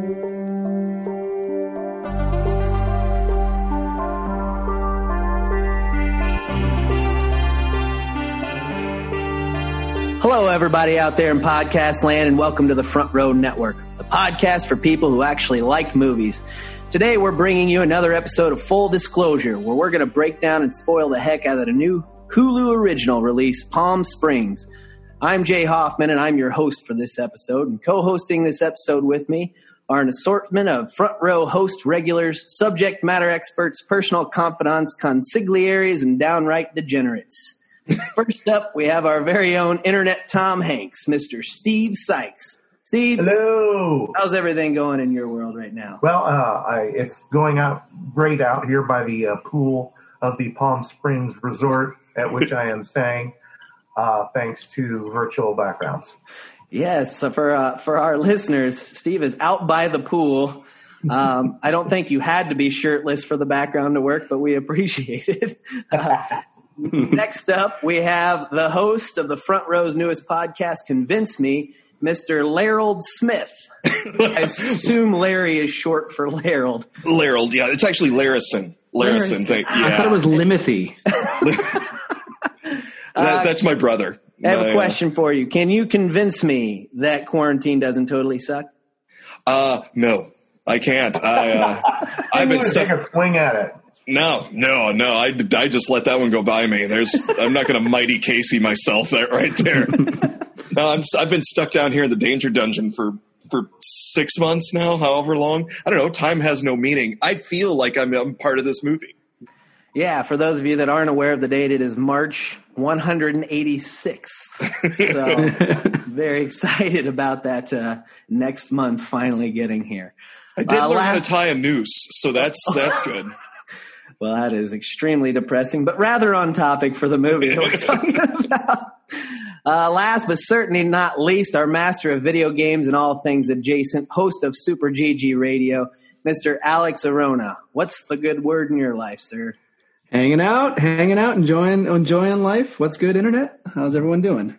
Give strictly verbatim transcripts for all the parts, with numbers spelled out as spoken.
Hello, everybody out there in podcast land, and welcome to the Front Row Network, the podcast for people who actually like movies. Today, we're bringing you another episode of Full Disclosure, where we're going to break down and spoil the heck out of the new Hulu original release, Palm Springs. I'm Jay Hoffman, and I'm your host for this episode. And co-hosting this episode with me are an assortment of Front Row host regulars, subject matter experts, personal confidants, consigliaries, and downright degenerates. First up, we have our very own Internet Tom Hanks, Mister Steve Sykes. Steve, hello. How's everything going in your world right now? Well, uh, I, it's going out great out here by the uh, pool of the Palm Springs Resort at which I am staying, uh, thanks to virtual backgrounds. Yes, so for uh, for our listeners, Steve is out by the pool. Um, I don't think you had to be shirtless for the background to work, but we appreciate it. Uh, Next up, we have the host of the Front Row's newest podcast, Convince Me, Mister Larold Smith. I assume Larry is short for Larold. Larold, yeah. It's actually Larison. Larison. Thank, yeah. I thought it was Limothy. that, that's my brother. I have my, a question for you. Can you convince me that quarantine doesn't totally suck? Uh, no, I can't. I, uh, I've been stuck. Take a swing at it. No, no, no. I, I just let that one go by me. There's, I'm not going to Mighty Casey myself there, right there. No, I'm, I've been stuck down here in the danger dungeon for, for six months now, however long. I don't know. Time has no meaning. I feel like I'm, I'm part of this movie. Yeah, for those of you that aren't aware of the date, it is March one hundred eighty-sixth. So very excited about that uh, next month finally getting here. I did uh, learn last- how to tie a noose, so that's that's good. Well, that is extremely depressing, but rather on topic for the movie that we're talking about. Uh, last but certainly not least, our master of video games and all things adjacent, host of Super G G Radio, Mister Alex Arona. What's the good word in your life, sir? Hanging out, hanging out, enjoying enjoying life. What's good, Internet? How's everyone doing?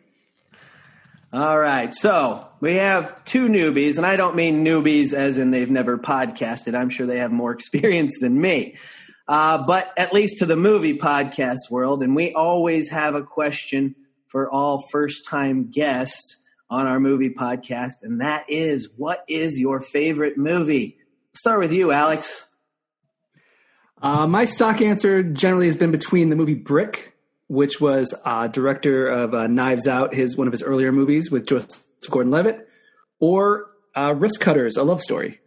All right, so we have two newbies, and I don't mean newbies as in they've never podcasted. I'm sure they have more experience than me. Uh, but at least to the movie podcast world, and we always have a question for all first-time guests on our movie podcast, and that is, what is your favorite movie? Let's start with you, Alex. Uh, my stock answer generally has been between the movie Brick, which was uh, director of uh, Knives Out, his one of his earlier movies with Joseph Gordon-Levitt, or uh, Risk Cutters, a love story.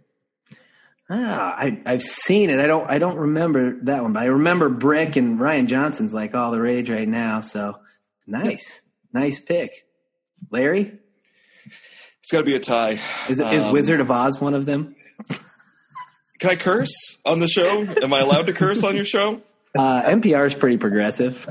Ah, I, I've seen it. I don't. I don't remember that one, but I remember Brick, and Ryan Johnson's like all the rage right now. So nice, nice pick, Larry. It's got to be a tie. Is is um, Wizard of Oz one of them? Can I curse on the show? Am I allowed to curse on your show? Uh, N P R is pretty progressive.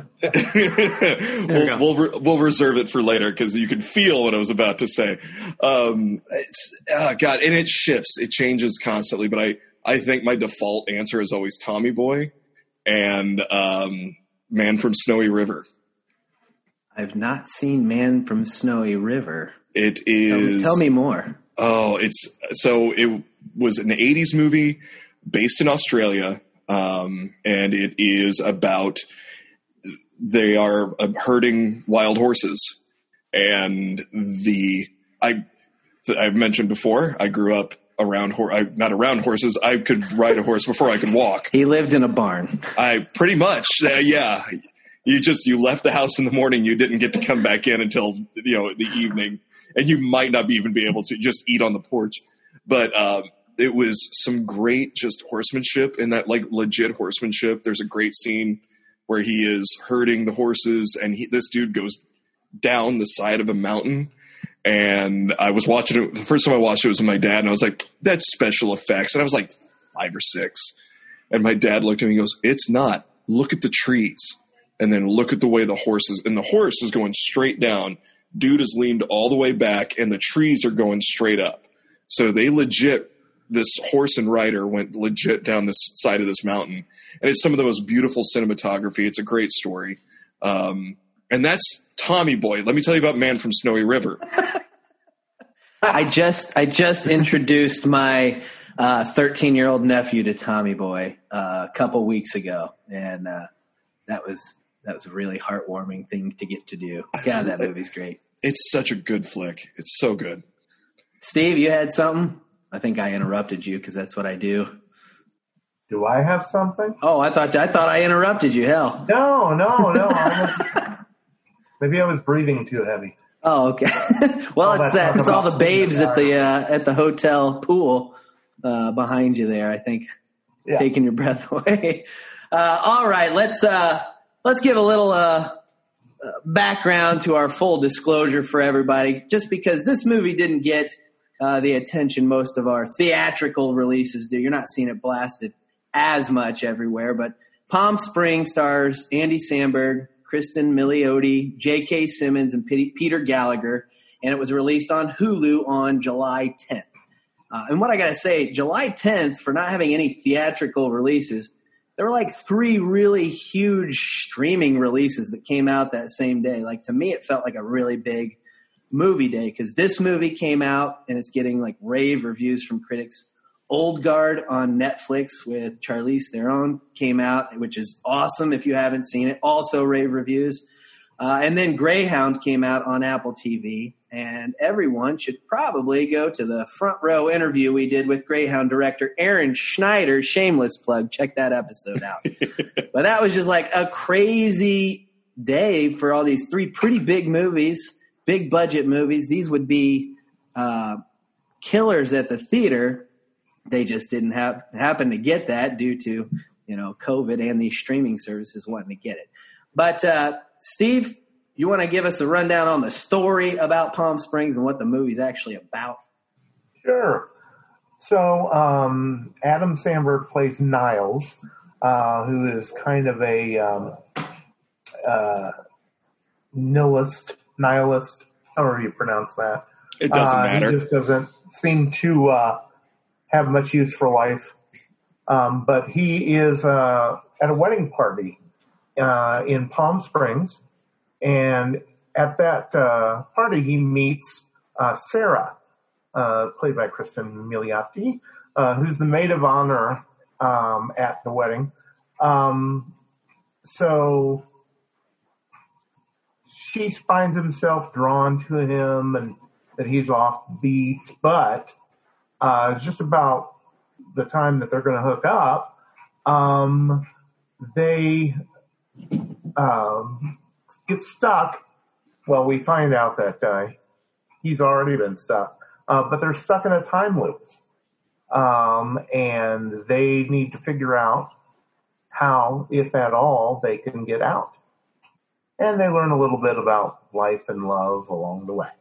we'll, we'll, re- we'll reserve it for later because you can feel what I was about to say. Um, it's, oh God, and it shifts. It changes constantly. But I, I think my default answer is always Tommy Boy and um, Man from Snowy River. I've not seen Man from Snowy River. It is. Tell, tell me more. Oh, it's so it was an eighties movie based in Australia. Um, and it is about they are uh, herding wild horses, and the I I've mentioned before I grew up around hor- I, not around horses. I could ride a horse before I could walk. He lived in a barn. I pretty much uh, yeah. You just you left the house in the morning. You didn't get to come back in until you know the evening, and you might not be even be able to just eat on the porch, but. Um, It was some great just horsemanship in that, like legit horsemanship. There's a great scene where he is herding the horses, and he, this dude goes down the side of a mountain. And I was watching it. The first time I watched it was with my dad, and I was like, "That's special effects." And I was like five or six, and my dad looked at me and goes, "It's not. Look at the trees, and then look at the way the horse is." And the horse is going straight down. Dude is leaned all the way back, and the trees are going straight up. So they legit. This horse and rider went legit down this side of this mountain, and it's some of the most beautiful cinematography. It's a great story. Um, and that's Tommy Boy. Let me tell you about Man from Snowy River. I just I just introduced my thirteen-year-old nephew to Tommy Boy uh, a couple weeks ago, and uh, that was that was a really heartwarming thing to get to do. God, that movie's great. It's such a good flick. It's so good. Steve, you had something? I think I interrupted you because that's what I do. Do I have something? Oh, I thought I thought I interrupted you. Hell, no, no, no. I was, maybe I was breathing too heavy. Oh, okay. Well, all it's that. It's all the babes at the uh, at the hotel pool uh, behind you there. I think yeah. Taking your breath away. Uh, all right, let's uh, let's give a little uh, background to our full disclosure for everybody. Just because this movie didn't get uh, the attention most of our theatrical releases do, you're not seeing it blasted as much everywhere. But Palm Springs stars Andy Samberg, Kristen Milioti, J K. Simmons, and Peter Gallagher, and it was released on Hulu on July tenth. Uh, and what I got to say, July tenth, for not having any theatrical releases, there were like three really huge streaming releases that came out that same day. Like, to me, it felt like a really big movie day because this movie came out and it's getting like rave reviews from critics. Old Guard on Netflix with Charlize Theron came out, which is awesome if you haven't seen it. Also rave reviews. Uh, and then Greyhound came out on Apple T V. And everyone should probably go to the front row interview we did with Greyhound director Aaron Schneider. Shameless plug. Check that episode out. But that was just like a crazy day for all these three pretty big movies, big budget movies. These would be uh, killers at the theater. They just didn't have happen to get that due to, you know, COVID and these streaming services wanting to get it. But uh, Steve, you want to give us a rundown on the story about Palm Springs and what the movie's actually about? Sure. So um, Adam Samberg plays Niles, uh, who is kind of a um, uh, nihilist, nihilist, however you pronounce that. It doesn't uh, matter. He just doesn't seem to uh, have much use for life. Um, but he is uh, at a wedding party uh, in Palm Springs. And at that uh, party, he meets uh, Sarah, uh, played by Kristen Milioti, uh, who's the maid of honor um, at the wedding. Um, so she finds himself drawn to him and that he's offbeat, but uh, just about the time that they're going to hook up, um, they um, get stuck. Well, we find out that uh, he's already been stuck, uh, but they're stuck in a time loop, um, and they need to figure out how, if at all, they can get out. And they learn a little bit about life and love along the way.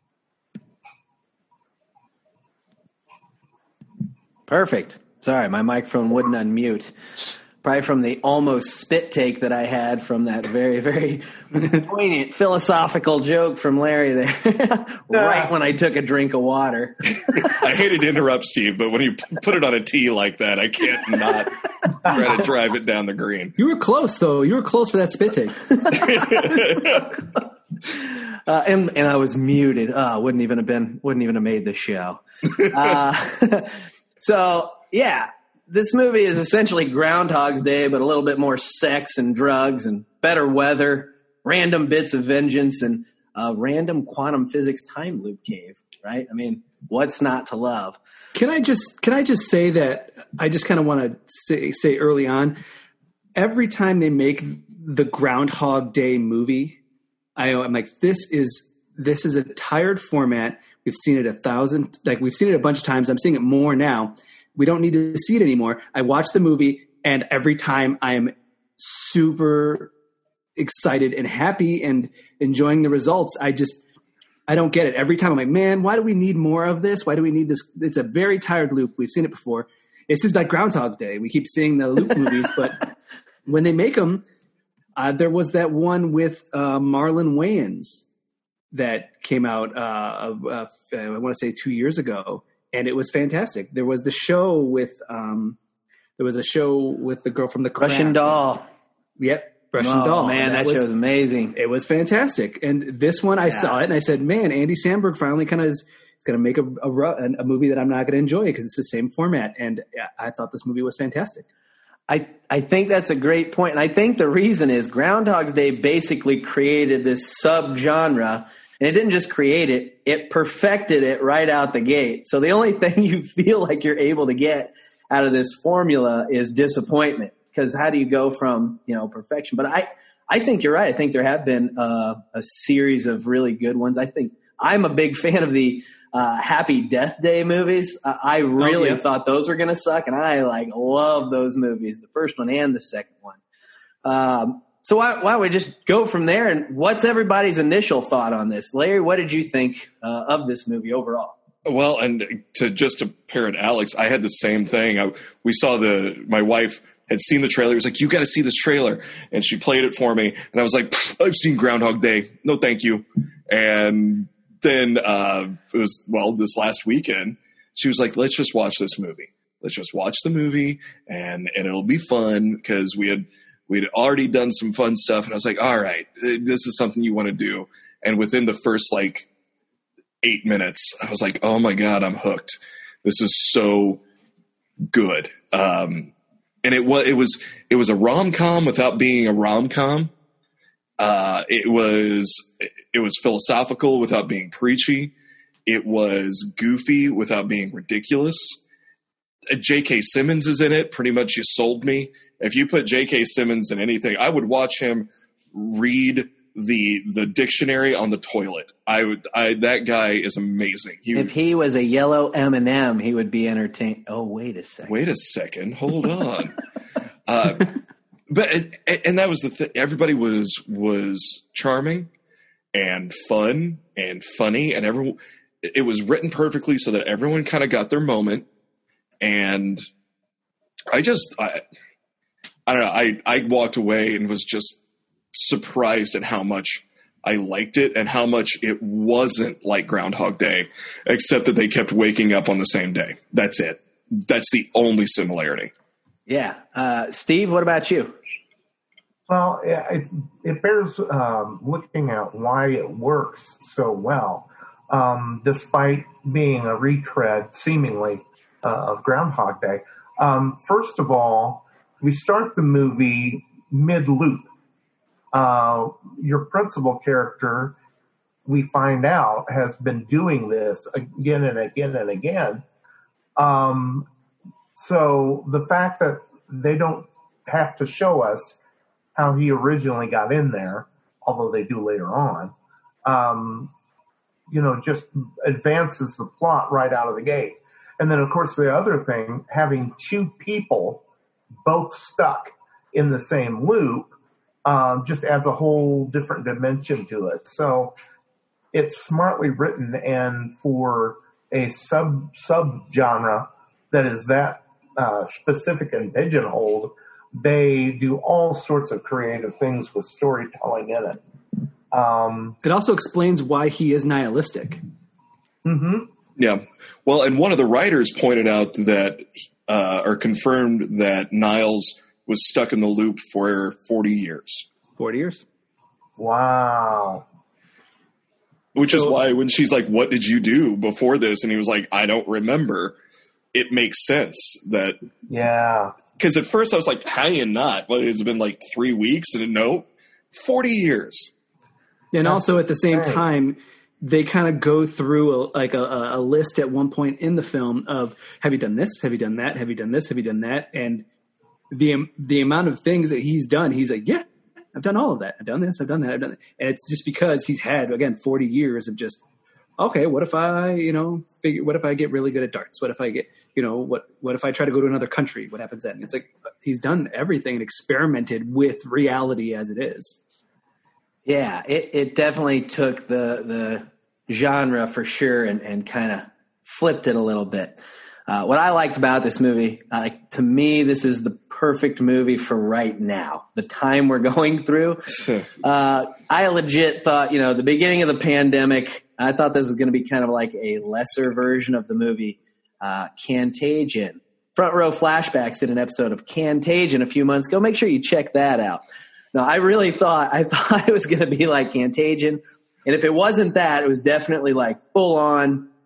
Perfect. Sorry, my microphone wouldn't unmute. Probably from the almost spit take that I had from that very, very poignant philosophical joke from Larry there, right when I took a drink of water. I hated to interrupt, Steve, but when you put it on a tee like that, I can't not try to drive it down the green. You were close, though. You were close for that spit take. uh, and, and I was muted. Uh, wouldn't even have been, wouldn't even have made the show. Uh, so, yeah. This movie is essentially Groundhog's Day, but a little bit more sex and drugs and better weather, random bits of vengeance, and a random quantum physics time loop cave, right? I mean, what's not to love? Can I just can I just say that I just kind of want to say, say early on, every time they make the Groundhog Day movie, I know I'm like, this is this is a tired format. We've seen it a thousand, like we've seen it a bunch of times. I'm seeing it more now. We don't need to see it anymore. I watch the movie, and every time I am super excited and happy and enjoying the results. I just, I don't get it. Every time I'm like, man, why do we need more of this? Why do we need this? It's a very tired loop. We've seen it before. It's just like Groundhog Day. We keep seeing the loop movies, but when they make them, uh, there was that one with uh, Marlon Wayans that came out, uh, uh, I want to say two years ago. And it was fantastic. There was the show with, um, there was a show with the girl from The Craft. Russian Doll. Yep, Russian oh, Doll. Man, that, that was, show was amazing. It was fantastic. And this one, I yeah. saw it, and I said, "Man, Andy Samberg finally kind of is, it's going to make a, a, a movie that I'm not going to enjoy because it's the same format. And I thought this movie was fantastic. I, I think that's a great point. And I think the reason is Groundhog's Day basically created this subgenre. And it didn't just create it, it perfected it right out the gate. So the only thing you feel like you're able to get out of this formula is disappointment. Because how do you go from, you know, perfection? But I, I think you're right. I think there have been uh, a series of really good ones. I think I'm a big fan of the uh, Happy Death Day movies. Uh, I really oh, yeah. thought those were going to suck. And I like love those movies, the first one and the second one. Um, So why, why don't we just go from there? And what's everybody's initial thought on this? Larry, what did you think uh, of this movie overall? Well, and to just to parrot Alex, I had the same thing. I, we saw the my wife had seen the trailer. It was like, you got to see this trailer. And she played it for me. And I was like, I've seen Groundhog Day. No, thank you. And then uh, it was, well, this last weekend, she was like, let's just watch this movie. Let's just watch the movie and, and it'll be fun because we had – We'd already done some fun stuff, and I was like, all right, this is something you want to do. And within the first, like, eight minutes, I was like, oh, my God, I'm hooked. This is so good. Um, and it was, it was it was a rom-com without being a rom-com. Uh, it was it was philosophical without being preachy. It was goofy without being ridiculous. J K. Simmons is in it. Pretty much you sold me. If you put J K. Simmons in anything, I would watch him read the the dictionary on the toilet. I would. I that guy is amazing. He if would, he was a yellow M and M, he would be entertained. Oh, wait a second. Wait a second. Hold on. uh, but and that was the thing. Everybody was was charming and fun and funny, and everyone. It was written perfectly so that everyone kind of got their moment. And I just. I, I don't know. I, I walked away and was just surprised at how much I liked it and how much it wasn't like Groundhog Day, except that they kept waking up on the same day. That's it. That's the only similarity. Yeah. Uh, Steve, what about you? Well, it, it bears um, looking at why it works so well, um, despite being a retread, seemingly, uh, of Groundhog Day. Um, first of all, we start the movie mid-loop. Uh, your principal character, we find out, has been doing this again and again and again. Um, so the fact that they don't have to show us how he originally got in there, although they do later on, um, you know, just advances the plot right out of the gate. And then, of course, the other thing, having two people both stuck in the same loop, um, just adds a whole different dimension to it. So it's smartly written, and for a sub sub genre that is that uh, specific and pigeonholed, they do all sorts of creative things with storytelling in it. Um, it also explains why he is nihilistic. Mm-hmm. Yeah. Well, and one of the writers pointed out that, uh, or confirmed that Niles was stuck in the loop for forty years. forty years. Wow. Which so, is why when she's like, what did you do before this? And he was like, I don't remember. It makes sense that. Yeah. Because at first I was like, how do you not? Well, it's been like three weeks and no, forty years. And That's also at the same insane. time, they kind of go through a, like a, a list at one point in the film of, have you done this? Have you done that? Have you done this? Have you done that? And the the amount of things that he's done, he's like, yeah, I've done all of that. I've done this. I've done that. I've done that. And it's just because he's had, again, forty years of just, okay, what if I, you know, figure, what if I get really good at darts? What if I get, you know, what, what if I try to go to another country? What happens then? And it's like, he's done everything and experimented with reality as it is. Yeah, it, it definitely took the the genre for sure and, and kind of flipped it a little bit. Uh, what I liked about this movie, uh, like to me, this is the perfect movie for right now, the time we're going through. uh, I legit thought, you know, the beginning of the pandemic, I thought this was going to be kind of like a lesser version of the movie uh, Cantagion. Front Row Flashbacks did an episode of Cantagion a few months ago. Make sure you check that out. No, I really thought I thought it was going to be like Cantagion, and if it wasn't that, it was definitely like full on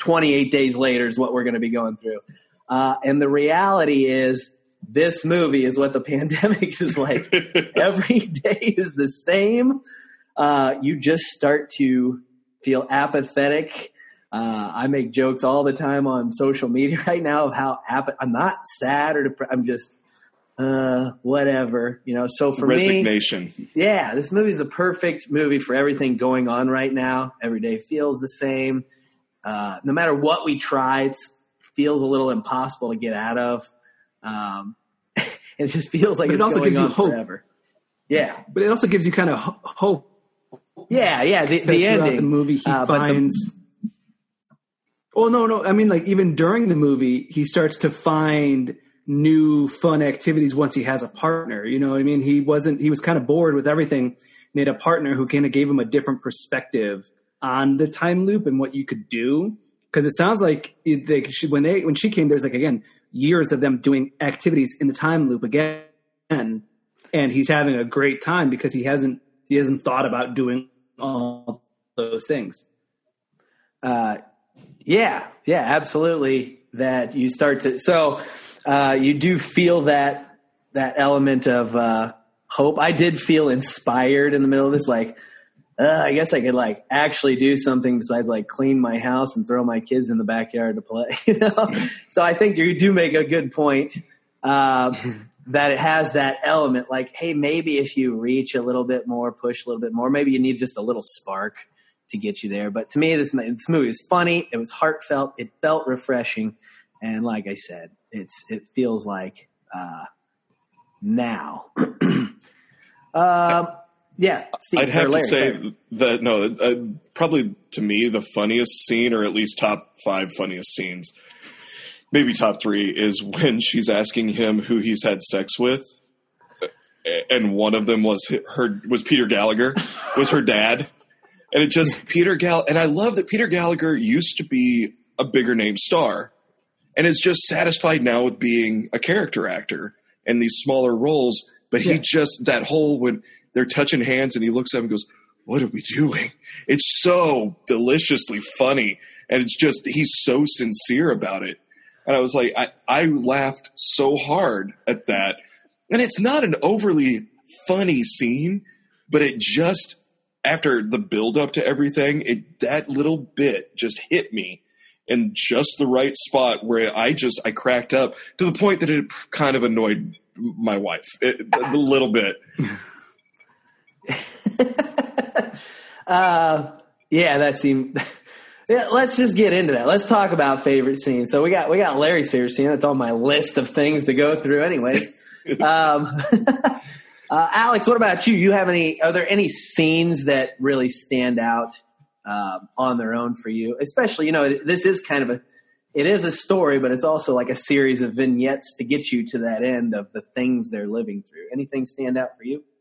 twenty-eight days later is what we're going to be going through. Uh, and the reality is this movie is what the pandemic is like. Every day is the same. Uh, you just start to feel apathetic. Uh, I make jokes all the time on social media right now of how ap- I'm not sad or depressed. I'm just, uh, whatever, you know. So for resignation. me, yeah, this movie is the perfect movie for everything going on right now. Every day feels the same. Uh, no matter what we try, it feels a little impossible to get out of. Um, it just feels like but it's it also going gives you on hope. forever. Yeah, but it also gives you kind of ho- hope. Yeah, yeah. The, the ending, the movie, he uh, finds. The, oh no, no. I mean, like even during the movie, he starts to find new fun activities once he has a partner. You know what I mean? He wasn't. He was kind of bored with everything. And he had a partner who kind of gave him a different perspective on the time loop and what you could do. Because it sounds like it, they, she, when they when she came, there's like again years of them doing activities in the time loop again, and he's having a great time because he hasn't he hasn't thought about doing all those things. Uh, yeah, yeah, absolutely. That you start to so uh, you do feel that that element of uh, hope. I did feel inspired in the middle of this, like. Uh, I guess I could like actually do something besides like clean my house and throw my kids in the backyard to play, you know? So I think you do make a good point uh, that it has that element like, hey, maybe if you reach a little bit more, push a little bit more, maybe you need just a little spark to get you there. But to me, this, this movie is funny. It was heartfelt. It felt refreshing. And like I said, it's it feels like uh, now. um Yeah, Steve, I'd have Larry, to say sorry. that no, uh, probably to me the funniest scene, or at least top five funniest scenes, maybe top three, is when she's asking him who he's had sex with, and one of them was her was Peter Gallagher, was her dad, and it just Peter Gall and I love that Peter Gallagher used to be a bigger name star, and is just satisfied now with being a character actor in these smaller roles, but he yeah. just that whole when. They're touching hands, and he looks at him and goes, "What are we doing?" It's so deliciously funny, and it's just he's so sincere about it. And I was like, I, I laughed so hard at that. And it's not an overly funny scene, but it just after the build up to everything, it that little bit just hit me in just the right spot where I just I cracked up to the point that it kind of annoyed my wife it, a little bit. uh, yeah, that seemed. Yeah, let's just get into that. Let's talk about favorite scenes. So we got we got Larry's favorite scene. That's on my list of things to go through, anyways. um, uh, Alex, what about you? You have any? Are there any scenes that really stand out uh, on their own for you? Especially, you know, this is kind of a. It is a story, but it's also like a series of vignettes to get you to that end of the things they're living through. Anything stand out for you?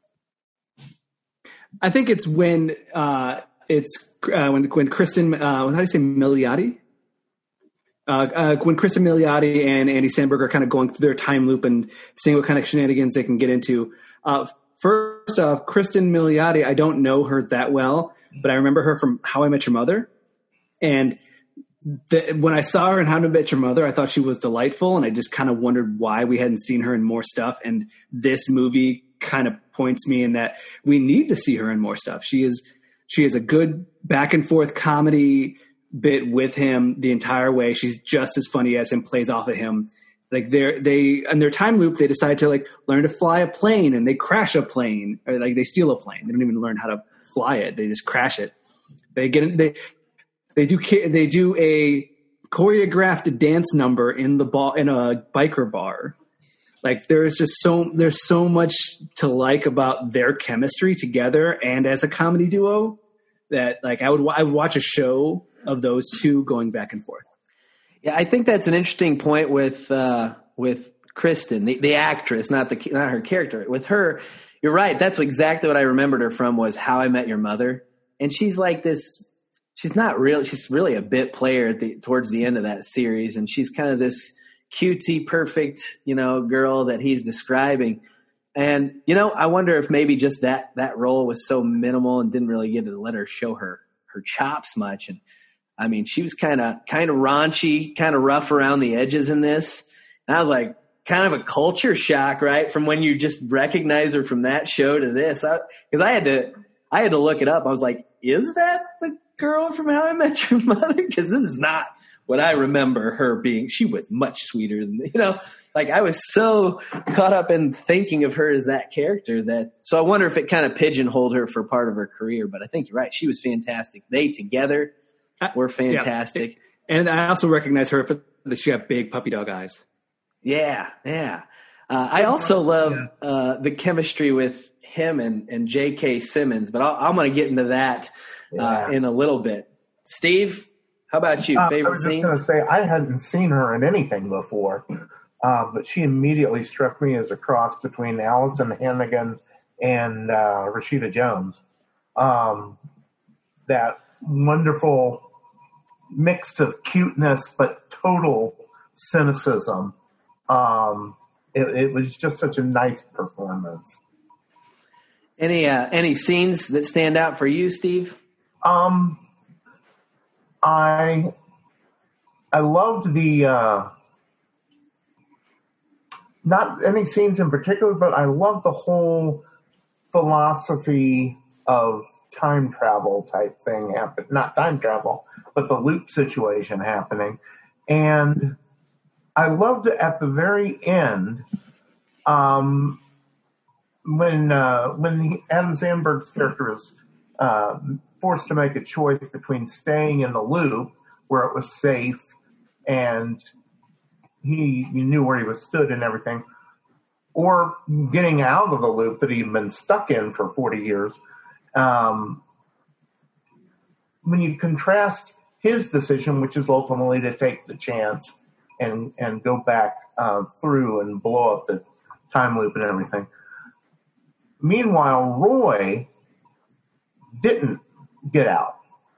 I think it's when uh, it's uh, when when Kristen uh, how do you say Milioti? Uh, uh, when Kristen Milioti and Andy Samberg are kind of going through their time loop and seeing what kind of shenanigans they can get into. Uh, first off, Kristen Milioti, I don't know her that well, but I remember her from How I Met Your Mother. And the, when I saw her in How I Met Your Mother, I thought she was delightful, and I just kind of wondered why we hadn't seen her in more stuff. And this movie kind of points me in that we need to see her in more stuff. She is she is a good back and forth comedy bit with him the entire way. She's just as funny as him, plays off of him. Like they're they in their time loop, they decide to like learn to fly a plane, and they crash a plane, or like they steal a plane. They don't even learn how to fly it; they just crash it. They get they they do they do a choreographed dance number in the ball in a biker bar. Like there's just so there's so much to like about their chemistry together and as a comedy duo that like I would I would watch a show of those two going back and forth. Yeah, I think that's an interesting point with uh, with Kristen, the, the actress, not the not her character. With her, you're right. That's exactly what I remembered her from was How I Met Your Mother, and she's like this. She's not real. She's really a bit player at the towards the end of that series, and she's kind of this cutesy, perfect, you know, girl that he's describing. And, you know, I wonder if maybe just that, that role was so minimal and didn't really get to let her show her, her chops much. And I mean, she was kind of kind of raunchy, kind of rough around the edges in this. And I was like, kind of a culture shock, right? From when you just recognize her from that show to this. Because I, I had to I had to look it up. I was like, is that the girl from How I Met Your Mother? Because this is not what I remember her being. She was much sweeter than, you know, like I was so caught up in thinking of her as that character that, so I wonder if it kind of pigeonholed her for part of her career, but I think you're right. She was fantastic. They together were fantastic. Yeah. And I also recognize her for that she got big puppy dog eyes. Yeah. Yeah. Uh, I also love uh, the chemistry with him and, and J K Simmons, but I'll, I'm going to get into that uh, yeah. in a little bit. Steve, how about you? Uh, Favorite I was scenes? just going to say I hadn't seen her in anything before. Uh, but she immediately struck me as a cross between Allison Hannigan and uh, Rashida Jones. Um, that wonderful mix of cuteness but total cynicism. Um, it, it was just such a nice performance. Any uh, any scenes that stand out for you, Steve? Um, I I loved the. Uh, Not any scenes in particular, but I love the whole philosophy of time travel type thing happen. Not time travel, but the loop situation happening. And I loved it at the very end um, when uh, when he, Adam Sandberg's character is uh, forced to make a choice between staying in the loop where it was safe and he you knew where he was stood and everything, or getting out of the loop that he'd been stuck in for forty years. Um, when you contrast his decision, which is ultimately to take the chance and, and go back uh, through and blow up the time loop and everything. Meanwhile, Roy didn't get out.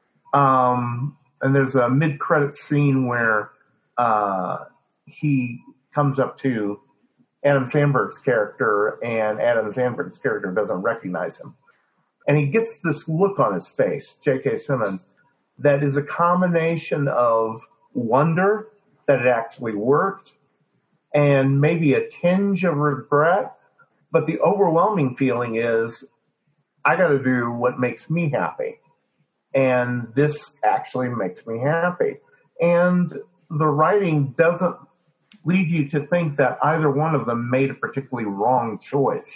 Um, and there's a mid-credit scene where uh, he comes up to Adam Sandberg's character, and Adam Sandberg's character doesn't recognize him. And he gets this look on his face, J K. Simmons, that is a combination of wonder that it actually worked and maybe a tinge of regret. But the overwhelming feeling is, I got to do what makes me happy. And this actually makes me happy. And the writing doesn't lead you to think that either one of them made a particularly wrong choice.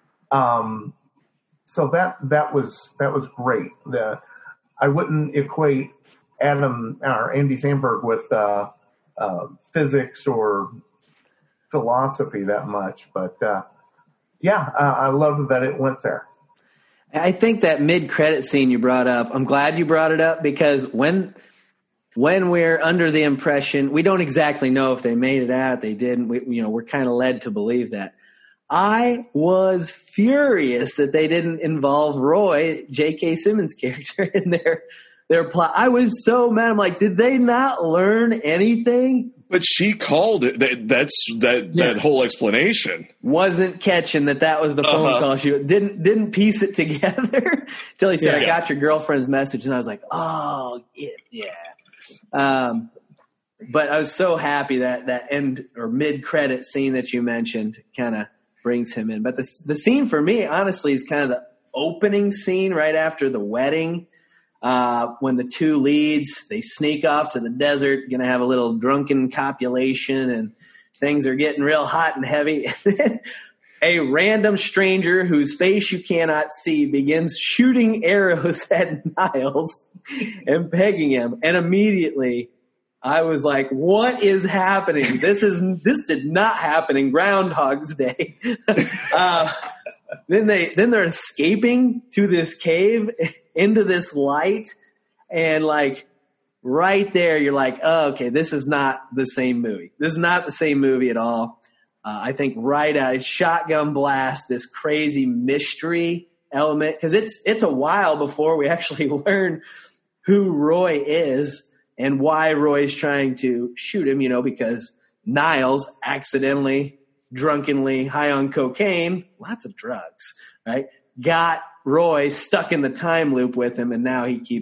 Um, so that that was that was great. The, I wouldn't equate Adam or Andy Samberg with uh, uh, physics or philosophy that much, but uh, yeah, uh, I loved that it went there. I think that mid-credit scene you brought up, I'm glad you brought it up, because when when we're under the impression, we don't exactly know if they made it out, they didn't, we, you know, we're kind of led to believe that. I was furious that they didn't involve Roy, J K. Simmons' character, in their their plot. I was so mad. I'm like, did they not learn anything? But she called it. That, that's that yeah. that whole explanation. Wasn't catching that that was the phone uh-huh. call. She didn't didn't piece it together until he said, yeah. "I got your girlfriend's message," and I was like, "Oh, yeah." yeah. Um, but I was so happy that that end or mid credit scene that you mentioned kind of brings him in. But the the scene for me, honestly, is kind of the opening scene right after the wedding. Uh, when the two leads, they sneak off to the desert, going to have a little drunken copulation, and things are getting real hot and heavy. And then a random stranger whose face you cannot see begins shooting arrows at Niles and pegging him. And immediately I was like, what is happening? This is this did not happen in Groundhog's Day. uh, Then they then they're escaping to this cave into this light, and like right there, you're like, oh, okay, this is not the same movie. This is not the same movie at all. Uh, I think right out, shotgun blast, this crazy mystery element, because it's it's a while before we actually learn who Roy is and why Roy's trying to shoot him. You know, because Niles accidentally, drunkenly, high on cocaine, lots of drugs, right? Got Roy stuck in the time loop with him, and now he keeps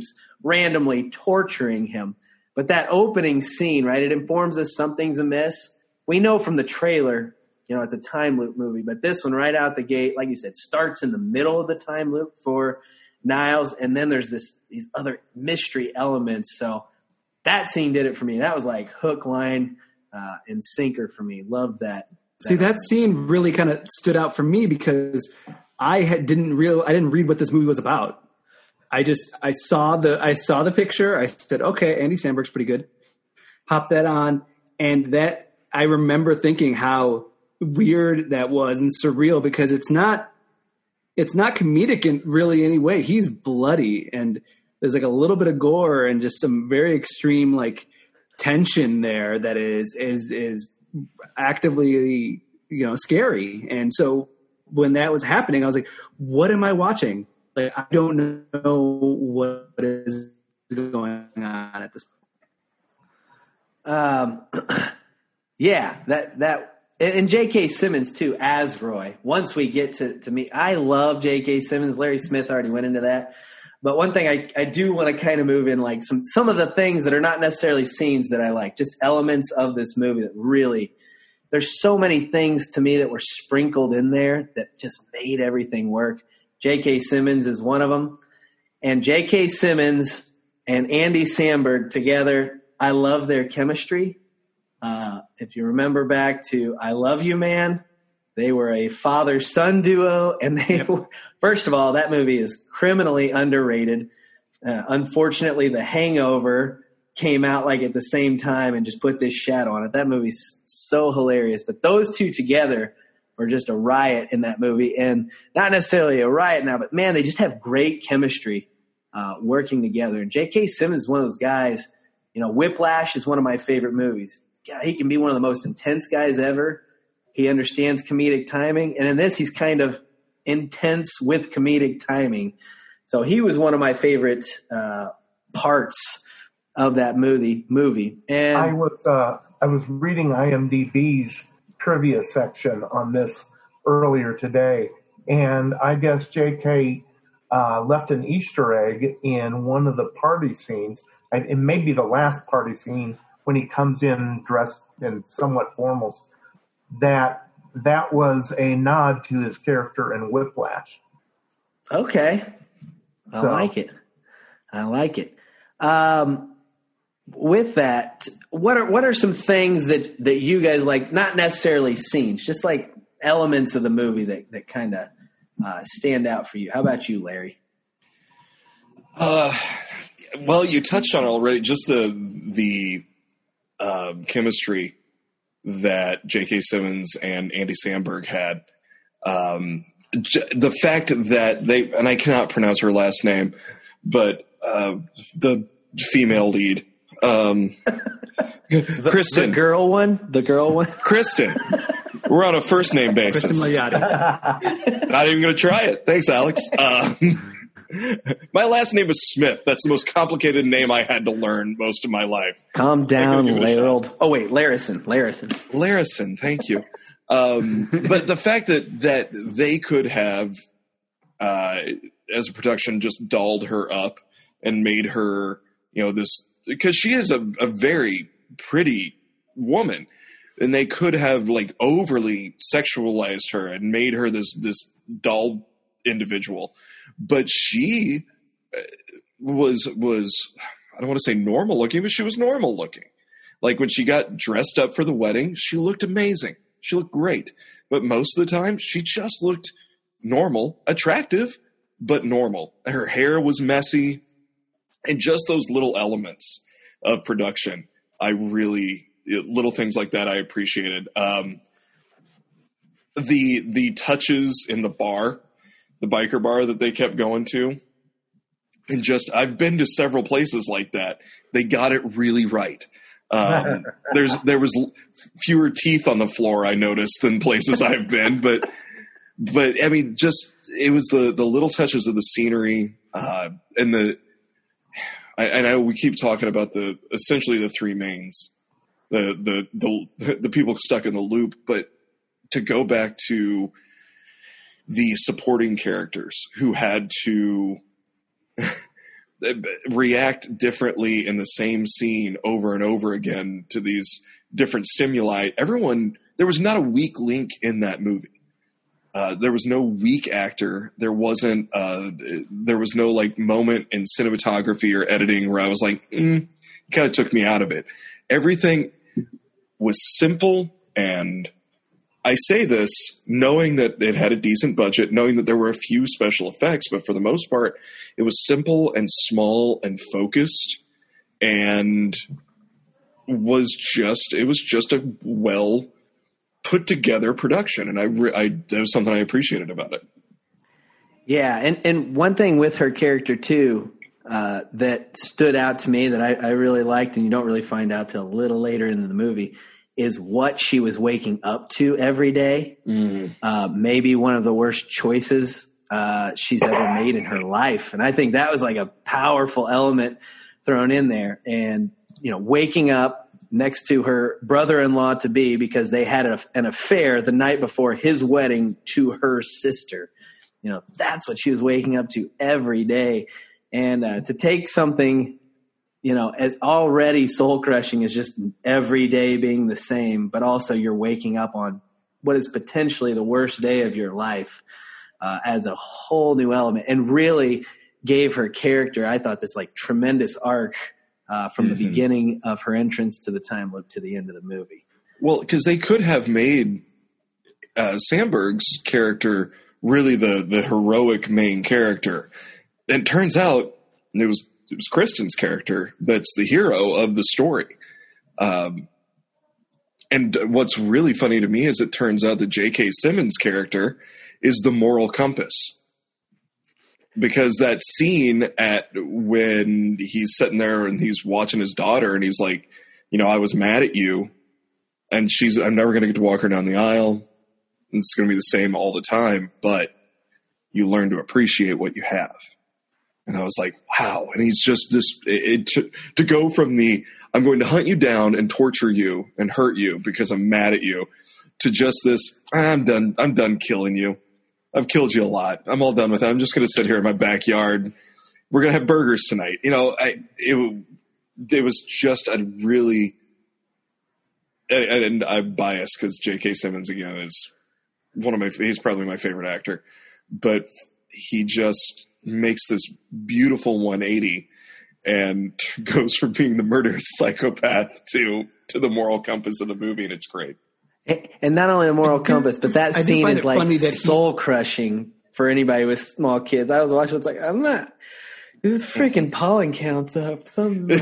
randomly torturing him. But that opening scene, right, it informs us something's amiss. We know from the trailer, you know, it's a time loop movie, but this one right out the gate, like you said, starts in the middle of the time loop for Niles, and then there's this these other mystery elements. So that scene did it for me. That was like hook, line, uh, and sinker for me. Loved that. that See, that scene really kind of stood out for me because I had, didn't real I didn't read what this movie was about. I just I saw the I saw the picture. I said, okay, Andy Samberg's pretty good. Popped that on, and that I remember thinking how weird that was and surreal because it's not it's not comedic in really any way. He's bloody and there's like a little bit of gore and just some very extreme like tension there that is is is actively, you know, scary. And so when that was happening, I was like, what am I watching? Like, I don't know what is going on at this point. Um, yeah, that, that, and J K. Simmons too, as Roy. Once we get to, to me, I love J K. Simmons. Larry Smith already went into that. But one thing I, I do want to kind of move in, like some, some of the things that are not necessarily scenes that I like, just elements of this movie that really, there's so many things to me that were sprinkled in there that just made everything work. J K. Simmons is one of them. And J K. Simmons and Andy Samberg together, I love their chemistry. Uh, if you remember back to I Love You, Man, they were a father-son duo. And they, yep. First of all, that movie is criminally underrated. Uh, unfortunately, The Hangover came out like at the same time and just put this shadow on it. That movie's so hilarious. But those two together or just a riot in that movie, and not necessarily a riot now, but man, they just have great chemistry uh, working together. And J K. Simmons is one of those guys, you know, Whiplash is one of my favorite movies. God, he can be one of the most intense guys ever. He understands comedic timing. And in this, he's kind of intense with comedic timing. So he was one of my favorite uh, parts of that movie movie. And I was, uh, I was reading IMDb's trivia section on this earlier today, and I guess J K uh, left an Easter egg in one of the party scenes. It may be the last party scene when he comes in dressed in somewhat formals. That that was a nod to his character in Whiplash. Okay, I so. like it. I like it. Um, With that, what are what are some things that, that you guys like, not necessarily scenes, just like elements of the movie that, that kind of uh, stand out for you? How about you, Larry? Uh, well, you touched on it already, just the the uh, chemistry that J K. Simmons and Andy Samberg had. Um, j- the fact that they, and I cannot pronounce her last name, but uh, the female lead, Um, the, Kristen, the girl one, the girl one, Kristen. We're on a first name basis. Kristen Milioti. Not even going to try it. Thanks, Alex. Um, my last name is Smith. That's the most complicated name I had to learn most of my life. Calm down, Larold. Oh wait, Larison. Larison. Larison. Thank you. Um, but the fact that that they could have, uh, as a production, just dolled her up and made her, you know, this. Because she is a, a very pretty woman, and they could have like overly sexualized her and made her this this doll individual, but she was was I don't want to say normal looking, but she was normal looking. Like when she got dressed up for the wedding, she looked amazing. She looked great, but most of the time she just looked normal, attractive, but normal. Her hair was messy. And just those little elements of production, I really, little things like that I appreciated. Um, the the touches in the bar, the biker bar that they kept going to, and just, I've been to several places like that. They got it really right. Um, there's there was fewer teeth on the floor, I noticed, than places I've been. But, but I mean, just, it was the, the little touches of the scenery uh, and the, I, I know we keep talking about the essentially the three mains, the, the the the people stuck in the loop, but to go back to the supporting characters who had to react differently in the same scene over and over again to these different stimuli. Everyone, there was not a weak link in that movie. Uh, there was no weak actor. There wasn't, uh, there was no like moment in cinematography or editing where I was like, mm, kind of took me out of it. Everything was simple, and I say this knowing that it had a decent budget, knowing that there were a few special effects, but for the most part, it was simple and small and focused, and was just, it was just a well put together production. And I, re- I, that was something I appreciated about it. Yeah. And, and one thing with her character too, uh, that stood out to me that I, I really liked, and you don't really find out till a little later in the movie, is what she was waking up to every day. Mm-hmm. Uh, maybe one of the worst choices uh, she's ever made in her life. And I think that was like a powerful element thrown in there. And, you know, waking up next to her brother-in-law to be, because they had a, an affair the night before his wedding to her sister. You know, that's what she was waking up to every day. And uh, to take something, you know, as already soul-crushing as just every day being the same, but also you're waking up on what is potentially the worst day of your life, uh, adds a whole new element and really gave her character, I thought, this like tremendous arc uh, from mm-hmm. the beginning of her entrance to the time loop to the end of the movie. Well, because they could have made uh, Sandberg's character really the, the heroic main character. And it turns out it was it was Kristen's character that's the hero of the story. Um, and what's really funny to me is it turns out that J K. Simmons' character is the moral compass. Because that scene at when he's sitting there and he's watching his daughter and he's like, you know, I was mad at you, and she's, I'm never going to get to walk her down the aisle. It's going to be the same all the time, but you learn to appreciate what you have. And I was like, wow. And he's just this, it, it to, to go from the, I'm going to hunt you down and torture you and hurt you because I'm mad at you, to just this, I'm done. I'm done killing you. I've killed you a lot. I'm all done with it. I'm just going to sit here in my backyard. We're going to have burgers tonight. You know, I, it, it was just a really, and, and I'm biased because J K. Simmons again is one of my, he's probably my favorite actor, but he just makes this beautiful one eighty and goes from being the murderous psychopath to, to the moral compass of the movie. And it's great. And not only the moral compass, but that scene is like that soul crushing for anybody with small kids. I was watching, it's like, I'm not, the freaking pollen counts up. Something's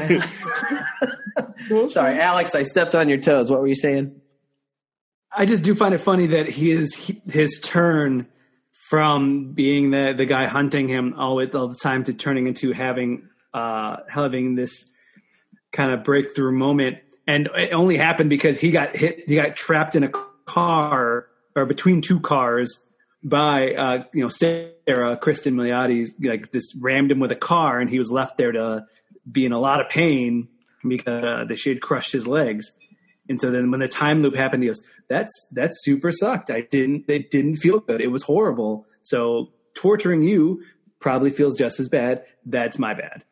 Sorry, Alex, I stepped on your toes. What were you saying? I just do find it funny that he is his turn from being the, the guy hunting him all, all the time to turning into having, uh, having this kind of breakthrough moment. And it only happened because he got hit. He got trapped in a car or between two cars by, uh, you know, Sarah, Kristen Milioti, like this rammed him with a car, and he was left there to be in a lot of pain because uh, she had crushed his legs. And so then when the time loop happened, he goes, "That's that's super sucked. I didn't. It didn't feel good. It was horrible. So torturing you probably feels just as bad. That's my bad."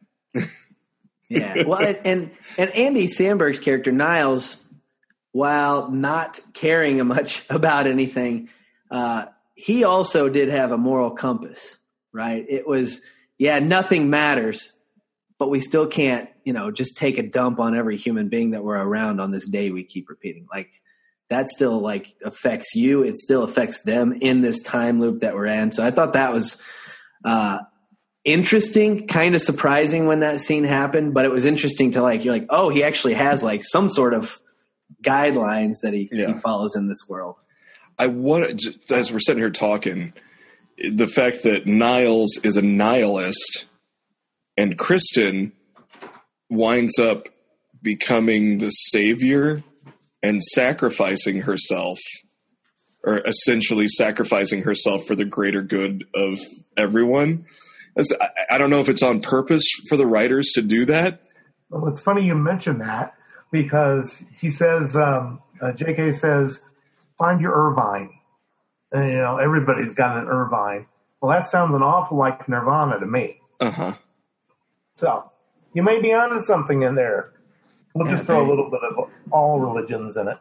Yeah, well, and, and and Andy Samberg's character Niles, while not caring much about anything, uh, he also did have a moral compass, right? It was, yeah, nothing matters, but we still can't, you know, just take a dump on every human being that we're around on this day we keep repeating. Like, that still, like, affects you. It still affects them in this time loop that we're in. So I thought that was uh interesting, kind of surprising when that scene happened, but it was interesting to like, you're like, oh, he actually has like some sort of guidelines that he, yeah. he follows in this world. I want to, as we're sitting here talking, the fact that Niles is a nihilist and Kristen winds up becoming the savior and sacrificing herself, or essentially sacrificing herself for the greater good of everyone. I don't know if it's on purpose for the writers to do that. Well, it's funny you mention that, because he says, um, uh, J K says, find your Irvine. And, you know, everybody's got an Irvine. Well, that sounds an awful like Nirvana to me. Uh-huh. So you may be onto something in there. We'll Yeah, just throw very- a little bit of all religions in it.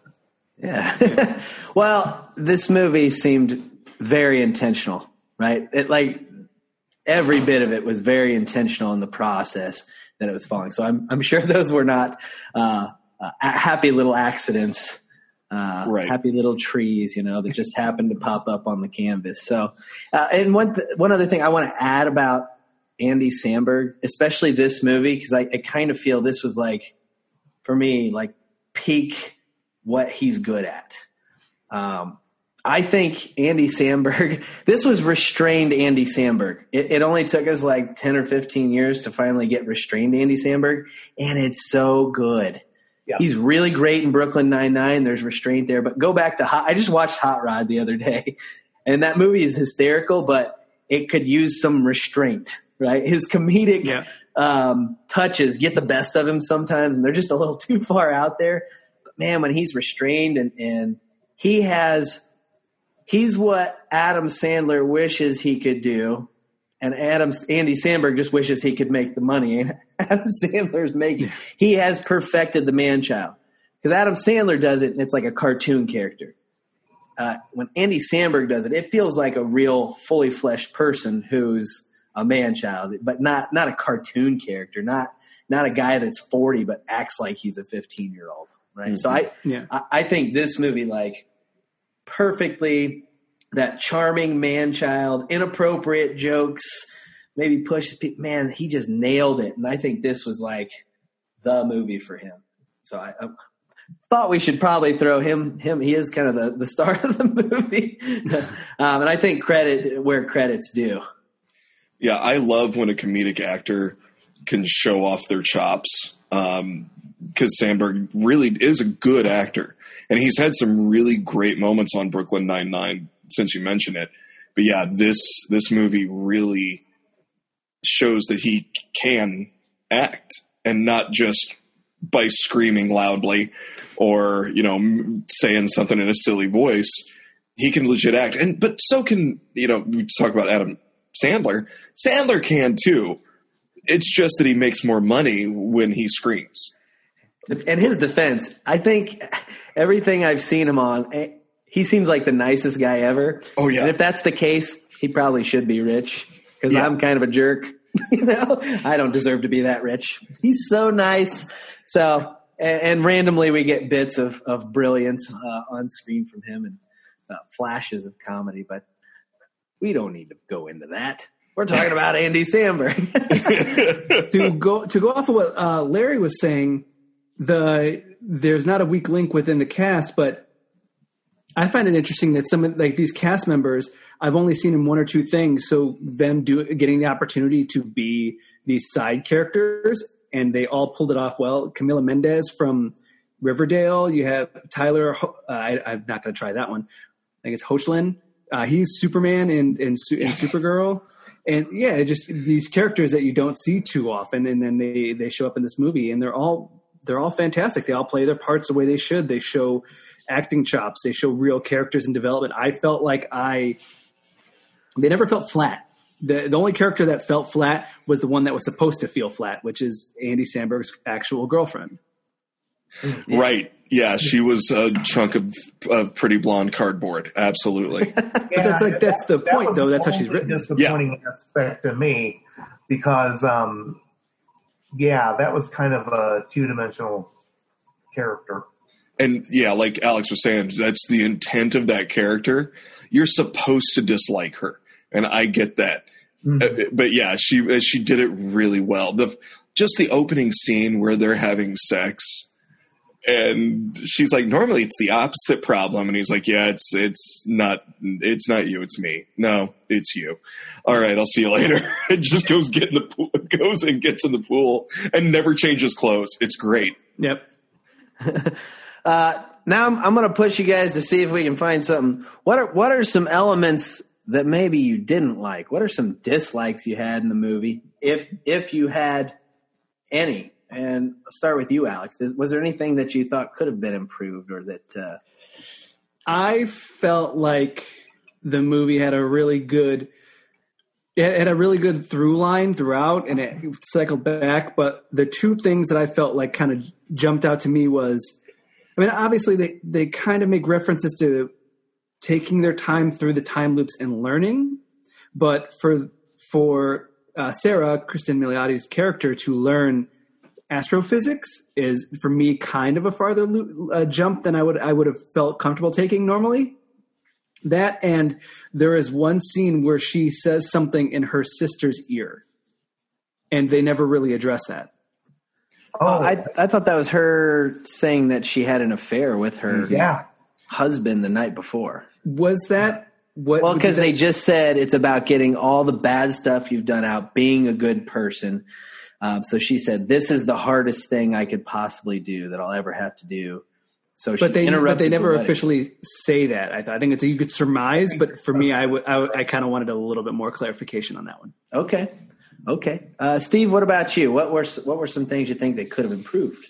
Yeah. Well, this movie seemed very intentional, right? It like every bit of it was very intentional in the process that it was following. So I'm I'm sure those were not uh, uh, happy little accidents, uh, Right. happy little trees, you know, that just happened to pop up on the canvas. So, uh, and one th- one other thing I want to add about Andy Samberg, especially this movie, because I, I kind of feel this was like, for me, like peak what he's good at. Um, I think Andy Samberg, this was restrained Andy Samberg. It, it only took us like ten or fifteen years to finally get restrained Andy Samberg, and it's so good. Yeah. He's really great in Brooklyn Nine-Nine. There's restraint there. But go back to Hot. I just watched Hot Rod the other day, and that movie is hysterical, but it could use some restraint, right? His comedic Yeah. um, touches get the best of him sometimes, and they're just a little too far out there. But, man, when he's restrained and, and he has – he's what Adam Sandler wishes he could do, and Adam Andy Samberg just wishes he could make the money. And Adam Sandler's making – he has perfected the man-child. Because Adam Sandler does it, and it's like a cartoon character. Uh, when Andy Samberg does it, it feels like a real fully fleshed person who's a man-child, but not not a cartoon character, not not a guy that's forty but acts like he's a fifteen-year-old, right? Mm-hmm. So I, Yeah. I I think this movie, like, perfectly that charming man-child, inappropriate jokes, maybe pushes people. Man, he just nailed it, and I think this was like the movie for him. So I, I thought we should probably throw him. Him, he is kind of the, the star of the movie, um, and I think credit where credit's due. Yeah, I love when a comedic actor can show off their chops, um, because Samberg really is a good actor, and he's had some really great moments on Brooklyn Nine-Nine since you mentioned it. But yeah, this this movie really shows that he can act, and not just by screaming loudly or, you know, saying something in a silly voice. He can legit act, and but so can, you know, we talk about Adam Sandler. Sandler can too. It's just that he makes more money when he screams. In his defense, I think everything I've seen him on, he seems like the nicest guy ever. Oh, yeah. And if that's the case, he probably should be rich, because Yeah. I'm kind of a jerk. You know, I don't deserve to be that rich. He's so nice. So, and, and randomly we get bits of, of brilliance uh, on screen from him, and uh, flashes of comedy, but we don't need to go into that. We're talking about Andy Samberg. to go to go off of what uh, Larry was saying, the there's not a weak link within the cast, but I find it interesting that some of like these cast members, I've only seen in one or two things. So them do getting the opportunity to be these side characters, and they all pulled it off well. Camila Mendez from Riverdale. You have Tyler. Uh, I, I'm not going to try that one. I think it's Hoechlin. Uh, he's Superman and and, and Supergirl. And yeah, just these characters that you don't see too often, and then they, they show up in this movie, and they're all they're all fantastic. They all play their parts the way they should. They show acting chops. They show real characters in development. I felt like I they never felt flat. The the only character that felt flat was the one that was supposed to feel flat, which is Andy Samberg's actual girlfriend. Yeah. Right. Yeah, she was a chunk of, of pretty blonde cardboard. Absolutely. But that's like that's the that point, was though. the That's how she's only written. Disappointing aspect to me, because, um, yeah, that was kind of a two-dimensional character. And yeah, like Alex was saying, that's the intent of that character. You're supposed to dislike her, and I get that. Mm-hmm. Uh, but yeah, she she did it really well. The just the opening scene where they're having sex. And she's like, normally it's the opposite problem. And he's like, yeah, it's, it's not, it's not you. It's me. No, it's you. All right. I'll see you later. It just goes get in the pool, goes and gets in the pool and never changes clothes. It's great. Yep. uh, now I'm, I'm going to push you guys to see if we can find something. What are, what are some elements that maybe you didn't like? What are some dislikes you had in the movie? If, if you had any. And I'll start with you, Alex. Was there anything that you thought could have been improved, or that? Uh... I felt like the movie had a really good. It had a really good through line throughout, and it cycled back. But the two things that I felt like kind of jumped out to me was, I mean, obviously they, they kind of make references to taking their time through the time loops and learning. But for for uh, Sarah, Kristen Miliotti's character, to learn astrophysics is, for me, kind of a farther lo- uh, jump than I would I would have felt comfortable taking normally. That, and there is one scene where she says something in her sister's ear, and they never really address that. Oh, I I thought that was her saying that she had an affair with her yeah. husband the night before. Was that what? Well, because that, they just said it's about getting all the bad stuff you've done out, being a good person. Um, so she said, "This is the hardest thing I could possibly do that I'll ever have to do." So she but they interrupted but they never the officially say that. I, th- I think it's a, you could surmise, but for me, I, w- I, w- I kind of wanted a little bit more clarification on that one. Okay, okay, uh, Steve, what about you? What were what were some things you think they could have improved?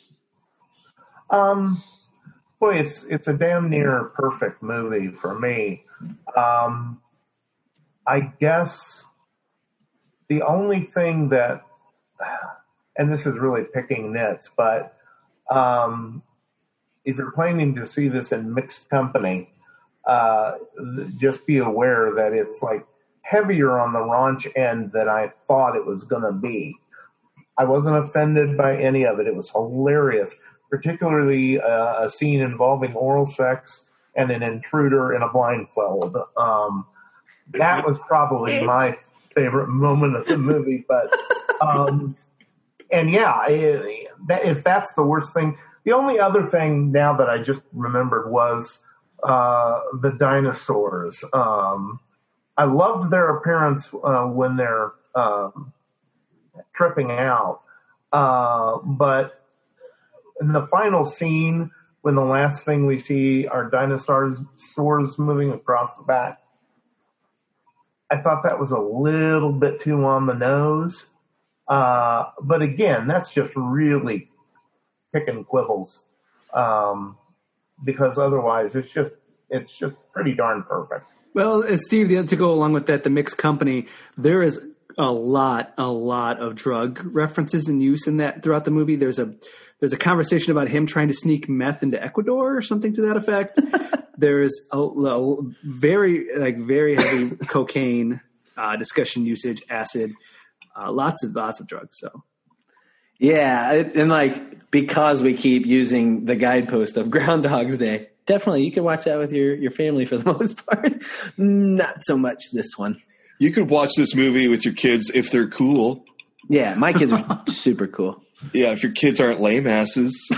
Um, boy, it's it's a damn near perfect movie for me. Um, I guess the only thing that, and this is really picking nits, but um, if you're planning to see this in mixed company, uh, just be aware that it's like heavier on the raunch end than I thought it was going to be. I wasn't offended by any of it. It was hilarious, particularly uh, a scene involving oral sex and an intruder in a blindfold. Um, that was probably my favorite moment of the movie. But um, and yeah, it, that, if that's the worst thing. The only other thing now that I just remembered was uh, the dinosaurs. Um, I loved their appearance uh, when they're um, tripping out. Uh, but in the final scene, when the last thing we see are dinosaurs swords moving across the back, I thought that was a little bit too on the nose. Uh, but again, that's just really picking quibbles, um, because otherwise it's just it's just pretty darn perfect. Well, and Steve, to go along with that, the mixed company, there is a lot, a lot of drug references and use in that throughout the movie. There's a there's a conversation about him trying to sneak meth into Ecuador or something to that effect. There's a, a very like very heavy cocaine uh, discussion usage, acid, uh, lots of lots of drugs. So. Yeah, and like because we keep using the guidepost of Groundhog's Day, definitely you can watch that with your, your family for the most part. Not so much this one. You could watch this movie with your kids if they're cool. Yeah, my kids are super cool. Yeah, if your kids aren't lame asses.